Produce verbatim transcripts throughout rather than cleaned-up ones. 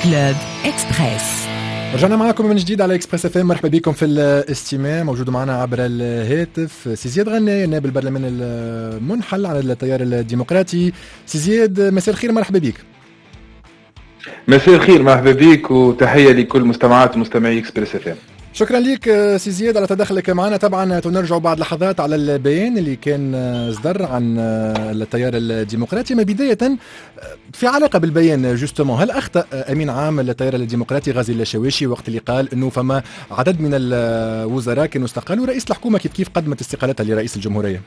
كلوب إكسبريس. رجعنا معكم من جديد على إكسبريس اف ام. مرحبا بكم في الاستماع. موجود معنا عبر الهاتف سي زياد غناي نائب البرلمان المنحل على التيار الديمقراطي. سي زياد مساء الخير، مرحبا بك. مساء الخير، مرحبا بك وتحية لكل مستمعات ومستمعي إكسبريس اف ام. شكرا لك سي زياد على تدخلك معنا. طبعا تنرجع بعد لحظات على البيان اللي كان صدر عن التيار الديمقراطي. ما بداية في علاقة بالبيان جوستمون، هل أخطأ أمين عام التيار الديمقراطي غازي الشواشي وقت اللي قال أنه فما عدد من الوزراء كانوا استقالوا، رئيس الحكومة كيف كيف قدمت استقالتها لرئيس الجمهورية؟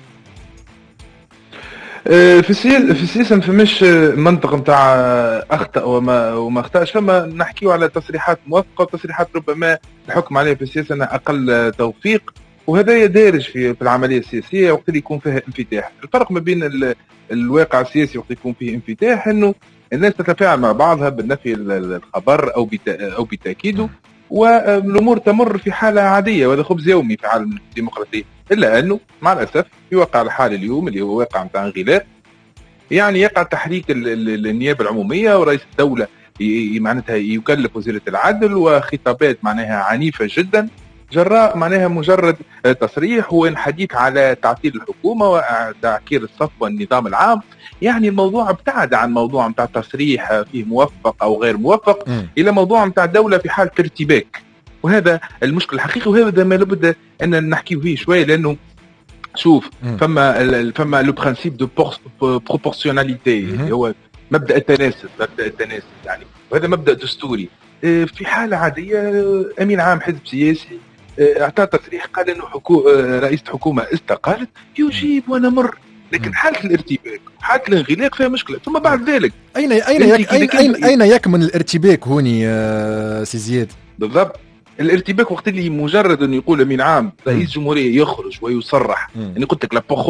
في السياسة في السياسة ما فماش منطق نتاع أخطأ وما وما أخطأش، فما نحكيو على تصريحات موفقة وتصريحات ربما الحكم عليها في السياسة أنها أقل توفيق، وهذا دارج في في العملية السياسية وقت اللي يكون فيها انفتاح. الفرق ما بين ال... الواقع السياسي وقت يكون فيه انفتاح أنه الناس تتفاعل مع بعضها بالنفي الخبر أو بت... أو بتأكيده، والأمور تمر في حالة عادية، وهذا خبز يومي في عالم الديمقراطية. إلا أنه مع الأسف في واقع الحال اليوم اللي هو واقع متاع انغلاق، يعني يقع تحريك النيابة العمومية ورئيس الدولة معناتها يكلف وزيرة العدل وخطابات معناها عنيفة جدا جراء معناها مجرد تصريح والحديث على تعطيل الحكومة وتعكير الصف والنظام العام. يعني الموضوع ابتعد عن موضوع متاع تصريح فيه موفق أو غير موفق م. إلى موضوع متاع دولة في حالة ارتباك، وهذا المشكل الحقيقي، وهذا ما لابد أن نحكيه فيه شوية. لأنه شوف م. فما فما لو برانسيب دو بروبورسيوناليتي، هو مبدأ التناسب، مبدأ التناسب يعني، وهذا مبدأ دستوري. في حالة عادية أمين عام حزب سياسي اعطى تصريح قال انه حكو... رئيس حكومه استقالت، يجيب ونمر. لكن حاله الارتباك حاله الانغلاق فيها مشكله. ثم بعد ذلك اين اين يك... أين, أين, اين يكمن الارتباك هوني يا سي زياد؟ بالضبط الارتباك وقت اللي مجرد انه يقول امين عام رئيس جمهوريه يخرج ويصرح. يعني قلت لك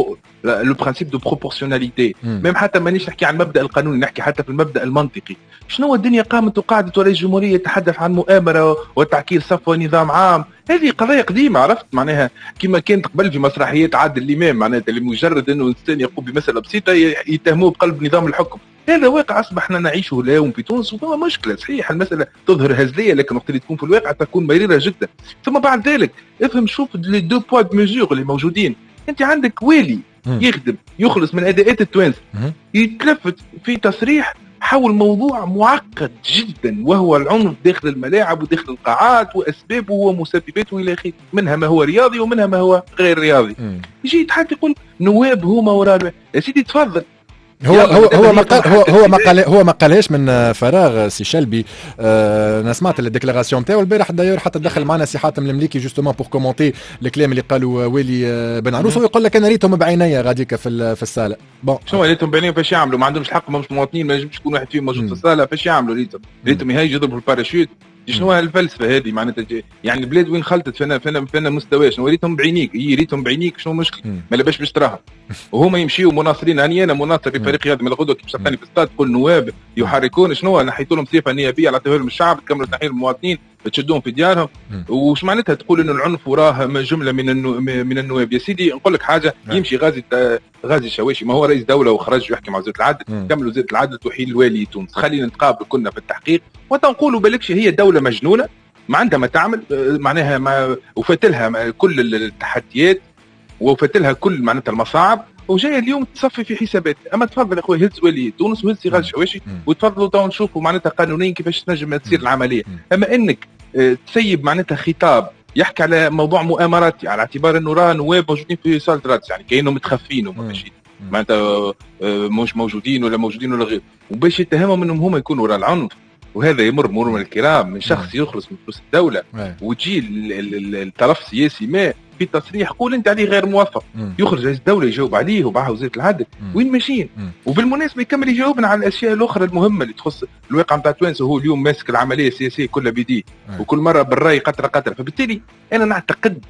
لا لو برانسيب دو بروبورسيوناليتي، ميم حتى مانيش نحكي عن المبدا القانوني، نحكي حتى في المبدا المنطقي. شنو الدنيا قامت وقعدت ورئيس جمهوريه يتحدث عن مؤامره وتعكير صف ونظام عام؟ هذه قضايا قديمه، عرفت معناها كما كانت قبل في مسرحيات عادل الامام، معناتها اللي مجرد انه انسان يقوم بمساله بسيطه يتهموه بقلب نظام الحكم. هذا واقع اصبحنا نعيشه اليوم في تونس، وهو مشكله. صحيح المساله تظهر هزليه، لكن وقت اللي تكون في الواقع تكون مريره جدا. ثم بعد ذلك افهم، شوف لي دو بوا دو ميزور اللي موجودين. انت عندك والي يخدم يخلص من اداءات التوانسه، يتلفت في تصريح حول موضوع معقد جدا وهو العنف داخل الملاعب وداخل القاعات واسبابه ومسبباته الى اخره، منها ما هو رياضي ومنها ما هو غير رياضي. يجي يتحدث يقول نواب هما وراء. يا سيدي تفضل. هو هو هو ما قال هو هو ما قال هو ما قالهاش من فراغ سي شلبي. آه انا سمعت الديكلاراسيون نتاعو البارح داير، حتى دخل معنا سي حاتم المليكي جوستومون بور كومونتي الكلام اللي قالوا والي بن عروس، ويقول لك انا ريتهم بعينيا غاديك في في الصاله. بون شنو ريتهم بعينيا فاش يعملوا؟ ما عندهمش الحق، مش مواطنين، ما ينجمش يكون واحد فيهم موجود في الصاله. فاش يعملوا؟ ريتهم ريتهم يهيجوا يضربوا الباراشوت. شنو هالفلسفه هذه معناتها؟ يعني البلاد وين خلطت فينا فينا فينا مستوى. شنو ريتهم بعينيك؟ هي ريتهم بعينيك شنو مشكل؟ ما لباش باش تراها. وهما يمشيوا مناصرين. اني انا مناصر في فريق رياضي من الغدوه كيف شفتني في الاستاد تقول نواب يحركون. شنو نحيتوا لهم صفه نيابيه على تهويل الشعب، تكملوا تحرير المواطنين، تشدوهم في ديارهم. وش معناتها تقول انه العنف وراه جمله من النو... من النواب؟ يا سيدي نقول لك حاجه، يمشي غازي غازي الشواشي ما هو رئيس دوله وخرج يحكي مع وزيره العدل، كمل وزيره العدل تحيل الوالي تونس. خلينا نتقابل كنا في التحقيق وتنقولوا بالكش هي دوله مجنونه ما عندها ما تعمل معناها، ما وفاتلها كل التحديات وفاتلها كل معناتها المصاعب، وجايه اليوم تصفي في حسابات. اما تفضل يا اخوي هز ولي تونس وهز غازي الشواشي وتفضلوا تو نشوفوا معناتها قانونيا كيفاش تنجم تصير العمليه. اما انك تسيب معناتها خطاب يحكي على موضوع مؤامرات على اعتبار انه راه نواب موجودين في صاله الرئيس، يعني كانهم متخفين وما ماشيين معناتها مش موجودين ولا موجودين ولا غير، وباش يتهمهم انهم هما يكونوا وراء العنف. وهذا يمر مرور الكرام من شخص يخلص من فلوس الدوله وتجي الطرف السياسي ما في تصريح قول انت عليه غير موفق، يخرج رئيس الدوله يجاوب عليه وبعها وزيره العدل. وين ماشيين؟ وبالمناسبه يكمل يجاوبنا على الاشياء الاخرى المهمه اللي تخص الواقع نتاع توانس. وهو اليوم ماسك العمليه السياسيه كلها بيديه وكل مره بالراي قطره قطره. فبالتالي انا نعتقد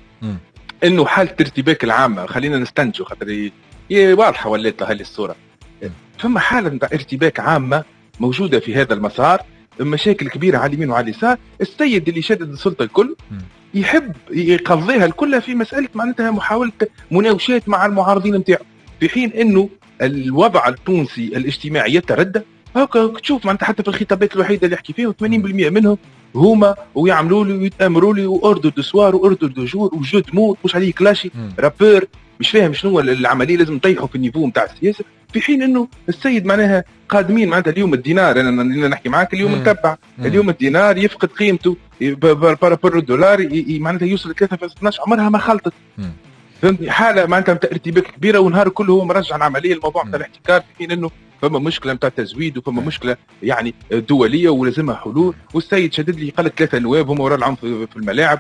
انه حاله الارتباك العامه، خلينا نستنتجوا خاطر واضحه ولات هذه الصوره، ثم حاله نتاع ارتباك عامه موجوده في هذا المسار، مشاكل كبيره على اليمين وعلى اليسار. السيد اللي شدد السلطه الكل يحب يقضيها الكل في مساله معناتها محاوله مناوشات مع المعارضين نتاعو، في حين انه الوضع التونسي الاجتماعي يتردى هكا تشوف معناتها حتى في الخطابات الوحيده اللي يحكي فيها ثمانين بالمئة منهم هما ويعملوا لي ويتامروا لي واوردر دو سوار واوردر دو جور وجو دو مود مش عليه كلاشي رابور مش فاهم شنو العمليه لازم نطيحوا في النيفو نتاع السياسه في حين انه السيد معناها قادمين معناتها اليوم الدينار انا نحكي معاك اليوم متبع اليوم الدينار يفقد قيمته بارابور الدولار معناتها يوصل ل ثلاثة فاصلة اثناش عمرها ما خلطت فهمتني حاله معناتها ارتباك كبيره ونهار كله هو مرجع العمليه الموضوع نتاع الاحتكار في حين انه فما مشكله نتاع تزويد وفما مشكله يعني دوليه ولازمها حلول والسيد شدد لي قال ثلاثه نواب هم وراء العنف في الملاعب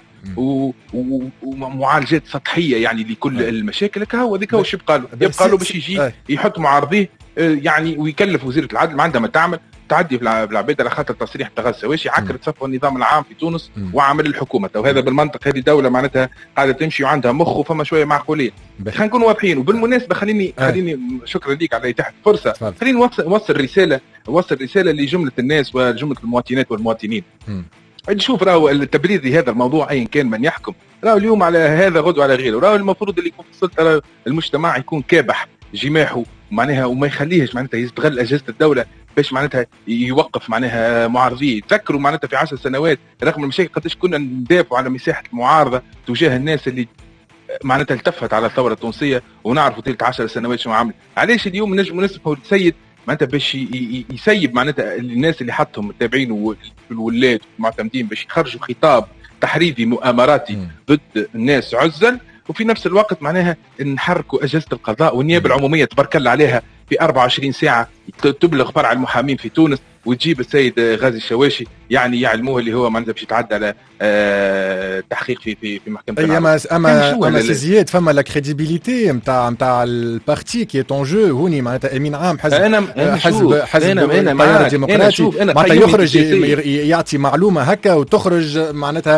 ومعالجات سطحيه يعني لكل المشاكل هكا هو ذيك هو شو يبقى له يبقى له باش يجي يحط معارضيه يعني ويكلف وزيره العدل ما عندها ما تعمل تعدي في العباد على خاطر تصريح تغاز سواشي عكرت صفو النظام العام في تونس وعمل الحكومه وهذا بالمنطق هذه دوله معناتها قاعده تمشي وعندها مخ وفما شويه معقولين خلينا نكونوا واضحين وبالمناسبه خليني خليني شكرا ليك على تحت فرصه خليني نوصل نوصل رساله نوصل رساله لجمله الناس وجمله المواطنات والمواطنين نشوف راهو التبرير لهذا الموضوع ايا كان من يحكم راهو اليوم على هذا غدوه على غيره راهو المفروض اللي يكون في السلطه المجتمع يكون كابح جماحه معناها وما يخليهش معناتها يستغل اجهزه الدوله باش معناتها يوقف معناها معارضيه تذكروا معناتها في عشر سنوات رغم المشاكل قداش كنا ندافعوا على مساحه المعارضه تجاه الناس اللي معناتها التفت على الثوره التونسيه ونعرفوا تلك عشر سنوات شنو عمل علاش اليوم نجم نسمحوا للسيد معناتها باش يسيب معناتها الناس اللي حطهم التابعين والولاد والمعتمدين باش يخرجوا خطاب تحريضي مؤامراتي ضد الناس عزل وفي نفس الوقت معناها نحركوا اجهزه القضاء والنيابه العموميه تبارك الله عليها في أربعة وعشرين ساعه تبلغ فرع المحامين في تونس وتجيب السيد غازي الشواشي يعني يعلموه اللي هو معناتها باش يتعدى على آه تحقيق في في في محكمه العدل. اما اما اما سيزياد فما لا كريديبيليتي نتاع نتاع البارتي كي اون جو هوني معناتها امين عام حزب أنا حزب حزب التيار الديمقراطي معناتها يخرج يعطي معلومه هكا وتخرج معناتها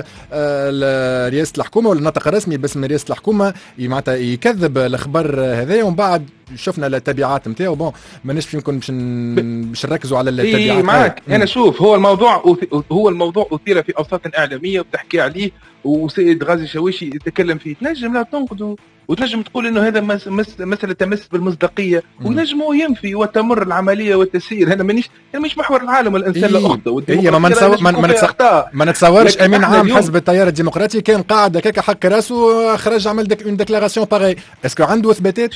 رئاسه الحكومه ولا النطق الرسمي باسم رئاسه الحكومه معناتها يكذب الاخبار هذايا ومن بعد شفنا التبعات نتاعو بون ماناش يمكن باش باش نركزوا على التبعات معك انا شوف هو الموضوع هو الموضوع اثير في اوساط اعلاميه وبتحكي عليه وسيد غازي الشواشي يتكلم فيه تنجم لا تنقد وتنجم تقول انه هذا مس مس مساله تمس بالمصداقيه ونجم ينفي وتمر العمليه والتسيير هذا مانيش انا مش محور العالم الانسان لا اخطا هي ما نتصور ما نتصورش امين عام حزب التيار الديمقراطي كان قاعد هكاك حق راسه خرج عمل دك اون ديكلاراسيون باغي اسكو عنده اثباتات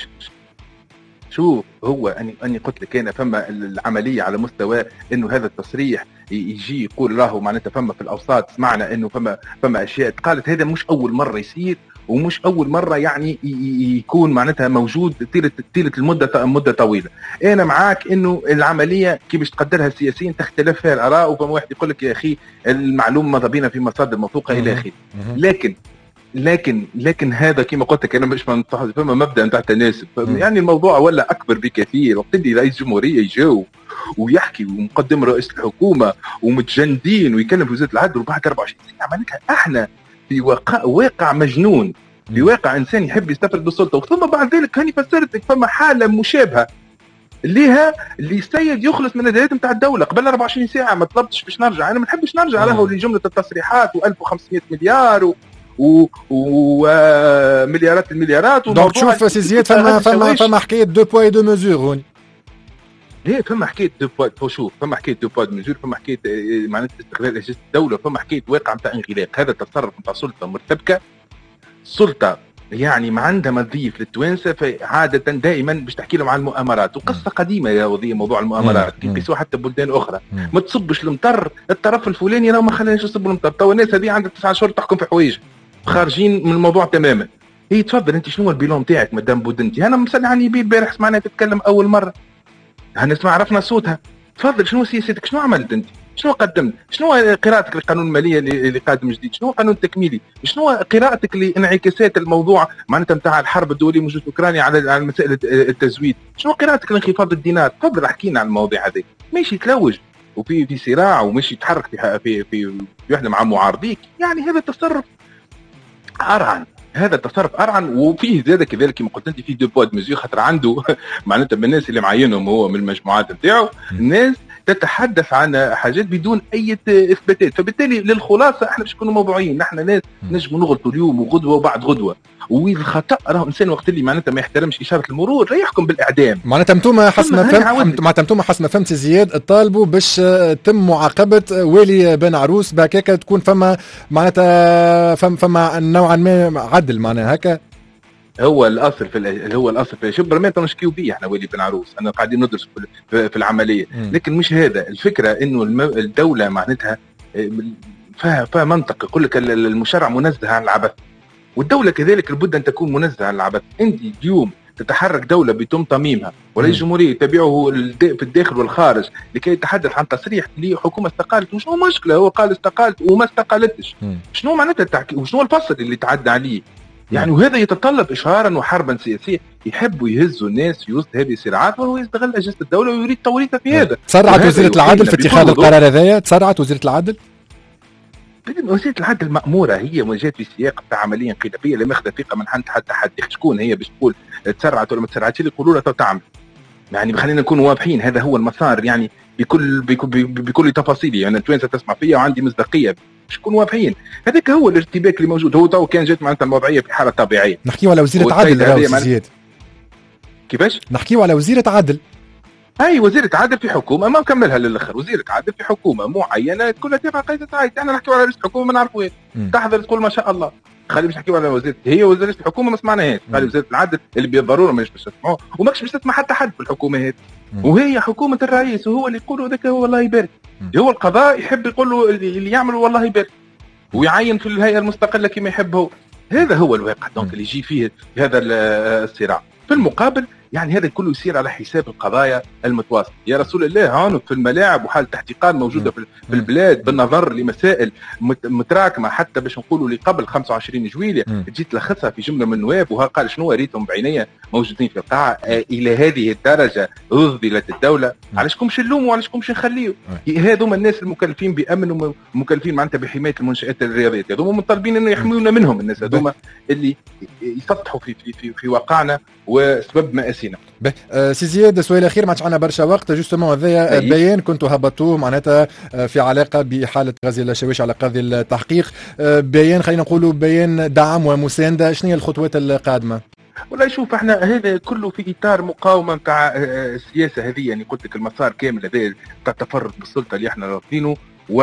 شوف هو اني اني قلت لك انا فما العمليه على مستوى انه هذا التصريح يجي يقول راهو معناتها فما في الاوساط سمعنا انه فما فما اشياء قالت هذا مش اول مره يصير ومش اول مره يعني يكون معناتها موجود طيله طيله المده مده طويله. انا معاك انه العمليه كي باش تقدرها السياسيين تختلف فيها الاراء وفما واحد يقول لك يا اخي المعلومه ماذا بينا في مصادر موثوقه الى اخره لكن لكن لكن هذا كما قلت لك انا مش فما مبدا نتاع التناسب يعني الموضوع ولا اكبر بكثير وقت اللي رئيس الجمهوريه يجاوب ويحكي ومقدم رئيس الحكومه ومتجندين ويكلم في وزاره العدل وبعد أربعة وعشرين ساعه معناتها احنا في واقع واقع مجنون في واقع انسان يحب يستفرد بالسلطه وثم بعد ذلك هاني فسرت لك فما حاله مشابهه ليها اللي السيد يخلص من الادارات نتاع الدوله قبل أربعة وعشرين ساعه ما طلبتش باش نرجع انا ما نحبش نرجع له لجمله التصريحات وألف وخمسمائة مليار و ومليارات المليارات دونك شوف سي زياد فما فما فما حكايه دو بوا دو ميزور هوني ليه فما حكايه دو بوا شوف فما حكايه دو بوا دو ميزور فما حكايه معناتها استغلال اجهزه الدوله فما حكايه واقع نتاع انغلاق هذا التصرف نتاع سلطه مرتبكه سلطه يعني ما عندها ما تضيف للتوانسه فعاده دائما باش تحكي لهم عن المؤامرات وقصه قديمه يا وضي موضوع المؤامرات كي يقيسوها حتى بلدان اخرى ما تصبش المطر الطرف الفلاني راه ما خلانيش يصبوا المطر تو الناس هذه عندها تسعة شهور تحكم في حوايج خارجين من الموضوع تماما هي تفضل انت شنو البيلون تاعك مدام بودنتي انا مسألة عن يبيل البارح سمعنا تتكلم اول مره هنسمع عرفنا صوتها تفضل شنو سياستك شنو عملت انت شنو قدمت شنو قراءتك للقانون الماليه اللي قادم جديد شنو قانون تكميلي شنو قراءتك لانعكاسات الموضوع معناتها نتاع الحرب الدوليه موجود في اوكرانيا على على مساله التزويد شنو قراءتك لانخفاض الدينار تفضل احكينا عن المواضيع هذه ماشي تلوج وفي في صراع ومشي يتحرك في في في وحده مع معارضيك يعني هذا تصرف أرعن هذا التصرف أرعن وفيه زيادة كذلك كما قلت انت في دو بوا دو ميزور خاطر عنده معناتها من الناس اللي معينهم هو من المجموعات نتاعو الناس تتحدث عن حاجات بدون اي اثباتات. فبالتالي للخلاصه احنا باش نكونوا موضوعيين، نحن ناس نجموا نغلطوا اليوم وغدوه وبعد غدوه، والخطا راه انسان وقت اللي معناتها ما يحترمش اشاره المرور يحكم بالاعدام. معناتها انتم حسب ما فهمت معناتها انتم حسب ما فهمت زياد تطالبوا باش تم معاقبه والي بن عروس بهكاك تكون فما معناتها فما فما نوعا ما عدل معناها هكا. هو الاصل في ال... هو الاصل في شبر ما نشكيو بيه احنا والي بن عروس، انا قاعدين ندرس في, في العمليه م. لكن مش هذا الفكره، انه الم... الدوله معناتها فيها فيها منطق يقول لك المشرع منزه عن العبث، والدوله كذلك لابد ان تكون منزهه عن العبث. انت اليوم تتحرك دوله بتم تميمها ورئيس الجمهوريه يتبعه في الداخل والخارج لكي يتحدث عن تصريح لحكومه استقالت، وشنو مشكله هو قال استقالت وما استقالتش، شنو معناتها التحكي وشنو الفصل اللي تعدى عليه يعني. وهذا يتطلب اشهارا وحربا سياسيه، يحبوا يهزوا الناس في وسط هذه الصراعات، وهو يستغل اجهزه الدوله ويريد توريطها في هذا. تسرعت وزيره العدل في اتخاذ القرار هذايا؟ تسرعت وزيره العدل؟ وزيره العدل مأموره، هي وجات في سياق تاع عمليه انقلابيه لا ماخذه ثقه من حد حتى حد. شكون هي باش تقول تسرعت ولا ما تسرعتش؟ يقولوا لها تعمل يعني. خلينا نكون واضحين، هذا هو المسار يعني بكل بكل, بكل تفاصيله. يعني التوانسه تسمع فيها وعندي مصداقيه، باش نكون واضحين. هذاك هو الارتباك اللي موجود. هو تو كان جات معناتها الوضعيه في حاله طبيعيه. نحكيو على وزيره عدل راهو زياد. كيفاش؟ نحكيو على وزيره عدل. اي وزيره عدل في حكومه، ما نكملها للاخر. وزيره عدل في حكومه معينه كلها تبع قياده عايد. احنا نحكيو على رئيس حكومه ما نعرفوش، تحضر تقول ما شاء الله. خلي باش نحكيو على وزيره، هي وزيره الحكومه ما سمعناهاش. خلي وزيره العدل اللي بالضروره ماش باش تسمعوه وماكش باش تسمع حتى حد في الحكومه هذه، وهي حكومه الرئيس وهو اللي يقول هذاك هو الله يبارك. هو القضاء يحب يقول له اللي يعمل والله يبارك، ويعين في الهيئه المستقله كما يحب هو. هذا هو الواقع دونك اللي يجي فيه هذا الصراع. في المقابل يعني هذا كله يصير على حساب القضايا المتواصله. يا رسول الله عنف في الملاعب وحاله احتقان موجوده في البلاد بالنظر لمسائل متراكمه حتى باش نقولوا اللي قبل خمسة وعشرين جويلية جيت لخصها في جمله من النواب وها قال شنو ريتهم بعينيا موجودين في القاعه. الى هذه الدرجه أذلت الدوله. علاش كومش نلوموا وعلاش كومش نخليوا؟ هذوما الناس المكلفين بامن ومكلفين معناتها بحمايه المنشات الرياضيه، هذوما مطالبين انه يحميونا منهم. الناس هذوما اللي يسطحوا في في في, في واقعنا وسبب مآسينا. أه سي زياد، سؤال اخير ما عندنا برشا وقت. جوستومون هذايا بيان كنتوا هبطوه معناتها في علاقه باحاله غازي الشاويش على قاضي التحقيق. أه بيان خلينا نقولوا بيان دعم ومسانده. شنو هي الخطوات القادمه؟ والله شوف احنا هذا كله في اطار مقاومه نتاع السياسه هذه. يعني قلت لك المسار كامل هذا تاع التفرد بالسلطه اللي احنا رافضينه،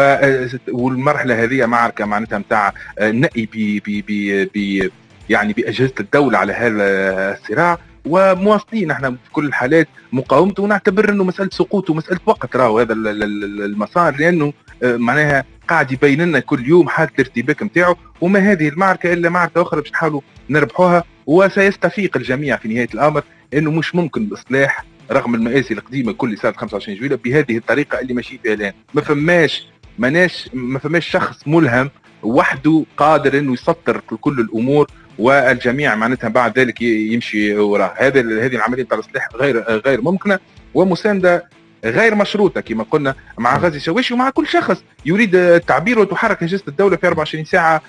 والمرحله هذه معركه معناتها نتاع نقي ب ب ب يعني باجهزه الدوله على هذا الصراع، ومواصلين احنا في كل الحالات مقاومته، ونعتبر انه مساله سقوط ومساله وقت راهو هذا المسار، لانه معناها قاعد يبين لنا كل يوم حاله الارتباك نتاعو. وما هذه المعركه الا معركه اخرى باش نحاولوا نربحوها، وسيستفيق الجميع في نهايه الامر انه مش ممكن الاصلاح رغم المآسي القديمه كل سنه خمسة وعشرين جويلية بهذه الطريقه اللي ماشي فيها الان. ما فماش مناش ما فماش شخص ملهم وحده قادر انه يسطر كل الامور والجميع معناتها بعد ذلك يمشي وراه. هذه هذه العمليه تاع الاصلاح غير غير ممكنه ومسانده غير مشروطه كما قلنا مع غازي الشاويش ومع كل شخص يريد التعبير، وتحرك اجهزه الدوله في أربعة وعشرين ساعه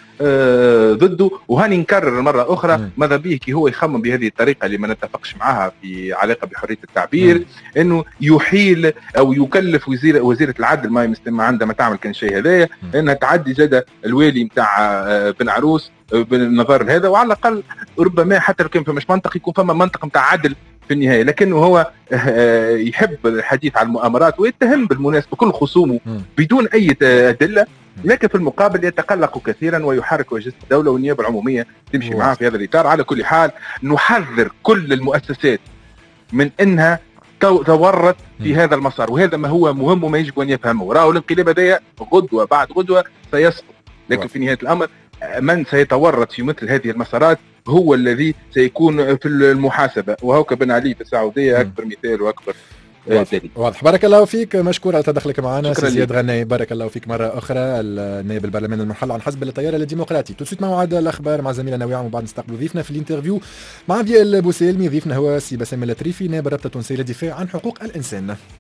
ضده. وهاني نكرر مره اخرى ماذا به كي هو يخمم بهذه الطريقه اللي ما نتفقش معها في علاقه بحريه التعبير، انه يحيل او يكلف وزير وزيره العدل ما ما عندما تعمل كان شيء هذايا انها تعدي زاد الوالي نتاع بن عروس بالنظر لهذا. وعلى الاقل ربما حتى لو كان فماش منطق يكون فما منطق نتاع عدل في النهايه، لكنه هو يحب الحديث عن المؤامرات ويتهم بالمناسبه كل خصومه بدون اي ادله، لكن في المقابل يتقلق كثيرا ويحرك اجهزه الدوله والنيابه العموميه تمشي معاه في هذا الاطار. على كل حال نحذر كل المؤسسات من انها تورط في هذا المسار، وهذا ما هو مهم وما يجب ان يفهمه. راهو الانقلاب هذايا غدوه بعد غدوه سيسقط، لكن في نهايه الامر من سيتورط في مثل هذه المسارات هو الذي سيكون في المحاسبه. وهوك بن علي في السعوديه اكبر مثال واكبر دليل. واضح. بارك الله فيك، مشكور على تدخلك معنا سي زياد غناي. بارك الله فيك مره اخرى، النائب البرلمان المنحل عن حزب التيار الديمقراطي. تسويت موعد الاخبار مع زميلنا نويعم، وبعد نستقبل ضيفنا في الانترفيو مع ضياء البوسيلمي. ضيفنا هو سي بسام التريفي، نائب الرابطه التونسيه للدفاع عن حقوق الانسان.